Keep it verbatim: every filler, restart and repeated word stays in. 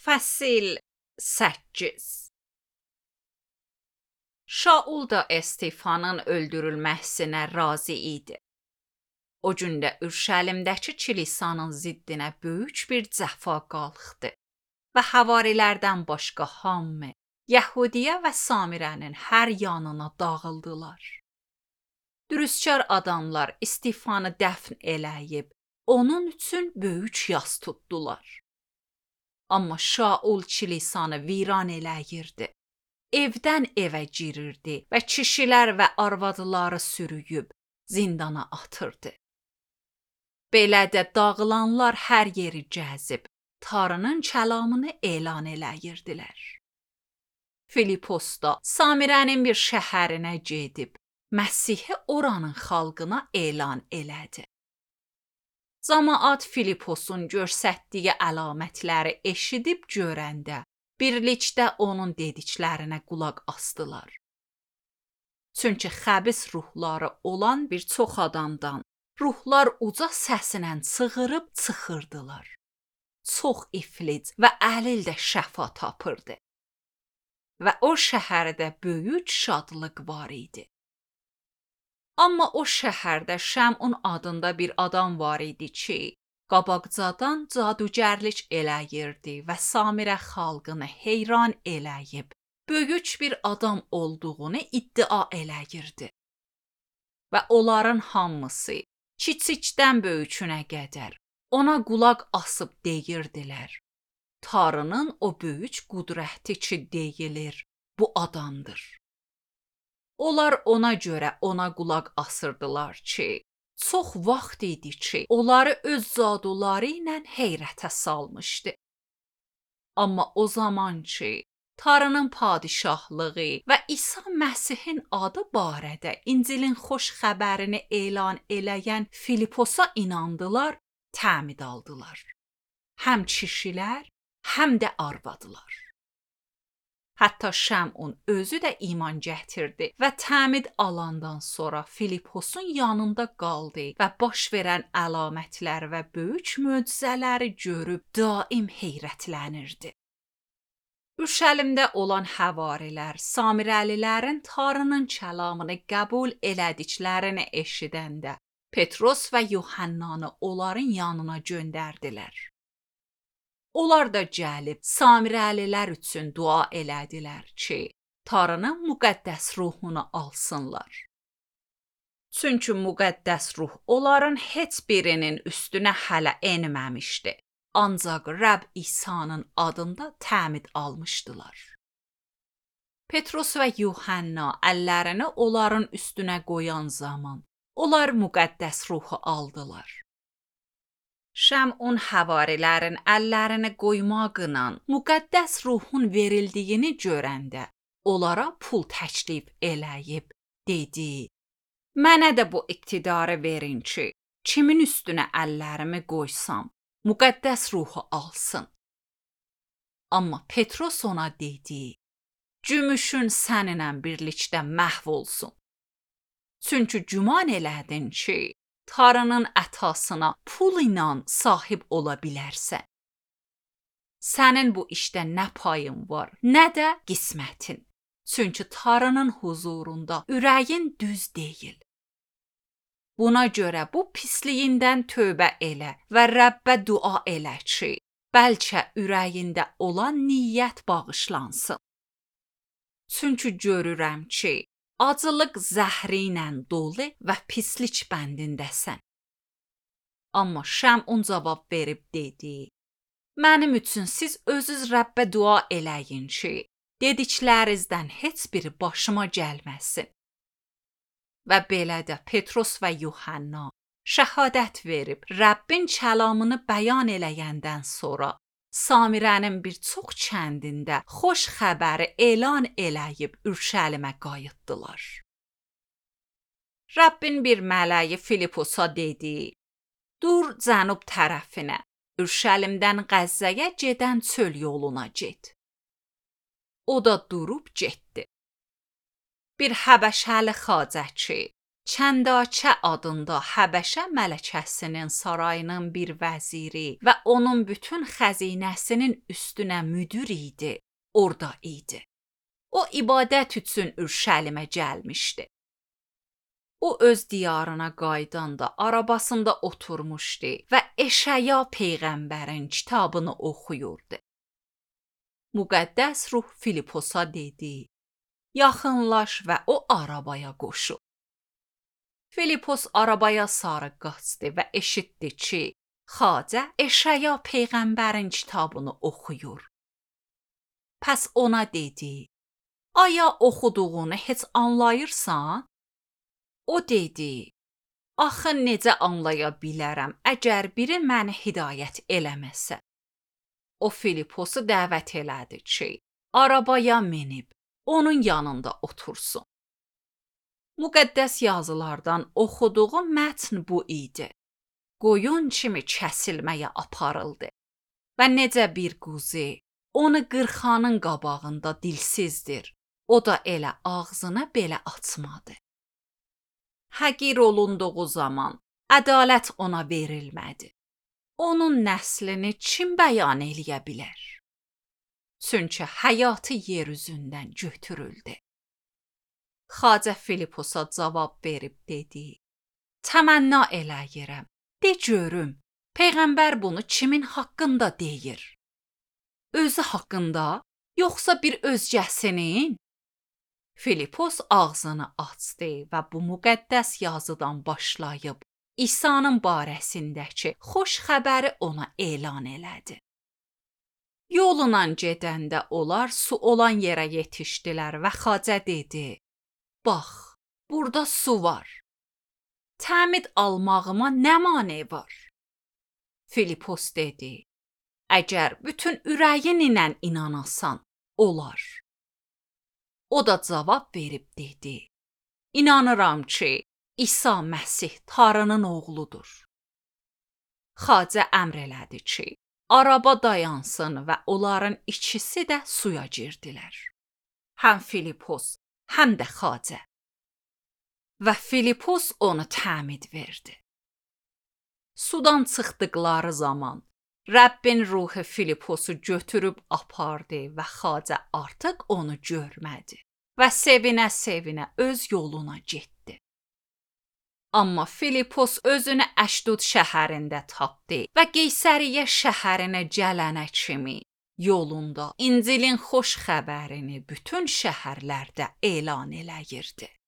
Fəsil səkkiz. Şaul da Estefanın öldürülməsinə razı idi. O gündə Ürşəlimdəki kilisanın ziddinə böyük bir cəfa qalxdı və havarilərdən başqa hamı Yəhudiyə və Samirənin hər yanına dağıldılar. Dürüstkar adamlar Stefanı dəfn eləyib, onun üçün böyük yas tutdular. Amma Şaul kilisanı viran eləyirdi. Evdən evə girirdi və kişilər və arvadları sürüyüb zindana atırdı. Belə də dağılanlar hər yeri gəzib Tanrının kəlamını elan eləyirdilər. Filipos da Samirənin bir şəhərinə gedib Məsihi oranın xalqına elan elədi. Camaat Filiposun göstərdiyi əlamətləri eşidib görəndə birlikdə onun dediklərinə qulaq asdılar. Çünki xəbis ruhları olan bir çox adamdan ruhlar uca səsinə çığırıb çıxırdılar. Çox iflic və əlil də şəfa tapırdı. Və o şəhərdə böyük şadlıq var idi. Amma o şəhərdə Şəmun adında bir adam var idi ki, qabaqcadan cadugərlik eləyirdi və Samirə xalqını heyran eləyib, böyük bir adam olduğunu iddia eləyirdi. Və onların hamısı, kiçikdən böyükünə qədər, ona qulaq asıb deyirdilər. Tanrının o böyük qüdrəti ki deyilir, bu adamdır. Onlar ona görə ona qulaq asırdılar ki, çox vaxt idi ki, onları öz zaduları ilə heyrətə salmışdı. Amma o zaman ki, Tanrının padişahlığı və İsa Məsihin adı barədə İncilin xoş xəbərini elan eləyən Filiposa inandılar, təmid aldılar. Həm kişilər, həm də arvadlar. Hətta Şəmun özü də iman gətirdi və təmid alandan sonra Filiposun yanında qaldı və baş verən əlamətlər və böyük möcüzələri görüb daim heyrətlənirdi. Ürşəlimdə olan həvarilər Samirəlilərin Tanrının kəlamını qəbul elədiklərini eşidəndə Petros və Yuhannanı onların yanına göndərdilər. Onlar da gəlib Samirəlilər üçün dua elədilər ki, Tanrının müqəddəs ruhunu alsınlar. Çünki müqəddəs ruh onların heç birinin üstünə hələ enməmişdi. Ancaq Rəbb İsa'nın adında təmid almışdılar. Petros və Yuhanna əllərini onların üstünə qoyan zaman, onlar müqəddəs ruhu aldılar. Şəmun havarilərin əllərini qoymaqla müqəddəs ruhun verildiyini görəndə, onlara pul təklif eləyib, dedi, mənə də bu iqtidarı verin ki, kimin üstünə əllərimi qoysam, müqəddəs ruhu alsın. Amma Petros ona dedi, gümüşün səninlə birlikdə məhv olsun. Çünki güman elədin ki, Tanrının ətasına pul ilə sahib ola bilərsən. Sənin bu işdə nə payın var, nə də qismətin. Çünki Tanrının huzurunda ürəyin düz deyil. Buna görə bu pisliyindən tövbə elə və Rəbbə dua elə ki, bəlkə ürəyində olan niyyət bağışlansın. Çünki görürəm ki, acılıq zəhri ilə dolu və pislik bəndindəsən. Amma Şəmun cavab verib dedi, mənim üçün siz özünüz Rəbbə dua eləyin ki, dediklərinizdən heç biri başıma gəlməsin. Və belə də Petros və Yuhanna şəhadət verib Rəbbin kəlamını bəyan eləyəndən sonra Samirənin bir çox kəndində xoş xəbəri elan eləyib Ürşəlimə qayıtdılar. Rəbbin bir mələyi Filiposa dedi, dur cənub tərəfinə, Ürşəlimdən Qəzzəyə gedən çöl yoluna get. O da durub getdi. Bir Həbəşəli xacəçi Çəndaçə adında Həbəşə mələkəsinin sarayının bir vəziri və onun bütün xəzinəsinin üstünə müdir idi, orada idi. O ibadət üçün Ürşəlimə gəlmişdi. O öz diyarına qaydanda arabasında oturmuşdu və Eşaya peyğəmbərin kitabını oxuyurdu. Müqəddəs ruh Filiposa dedi: "Yaxınlaş və o arabaya qoşul." Filipos arabaya sarı qaçdı və eşitdi ki, Xacə Eşaya peyğəmbərin kitabını oxuyur. Pəs ona dedi: "Aya oxuduğunu heç anlayırsan?" O dedi: "Axı necə anlaya bilərəm, əgər biri məni hidayət eləməsə?" O Filiposu dəvət elədi ki, arabaya minib onun yanında otursun. Müqəddəs yazılardan oxuduğu mətn bu idi. Qoyun kimi kəsilməyə aparıldı və necə bir quzu onu qırxanın qabağında dilsizdir, o da elə ağzını belə açmadı. Həqir olunduğu zaman ədalət ona verilmədi. Onun nəslini kim bəyan eləyə bilər? Çünki həyatı yer üzündən götürüldü. Xacə Filiposa cavab verib dedi: "Təmənna eləyirəm, de görüm, peyğəmbər bunu kimin haqqında deyir? Özü haqqında, yoxsa bir özgəsinin?" Filipos ağzını açdı və bu müqəddəs yazıdan başlayıb İsa'nın barəsindəki xoş xəbəri ona elan elədi. Yolla gedəndə onlar su olan yerə yetişdilər və Xacə dedi: "Bax, burada su var. Təmid almağıma nə mane var?" Filipos dedi: "Əgər bütün ürəyin ilə inanasan, olar." O da cavab verib dedi: "İnanıram ki, İsa Məsih Tanrının oğludur." Xacə əmr elədi ki, araba dayansın və onların ikisi də suya girdilər. Həm Filipos, həm də Xacə. Və Filipos onu təmid verdi. Sudan çıxdıqları zaman Rəbbin ruhu Filiposu götürüb apardı və Xacə artıq onu görmədi və sevinə-sevinə öz yoluna getdi. Amma Filipos özünü Əşdod şəhərində tapdı və Qeysəriyyə şəhərinə gələnə kimi yolunda İncilin xoş xəbərini bütün şəhərlərdə elan eləyirdi.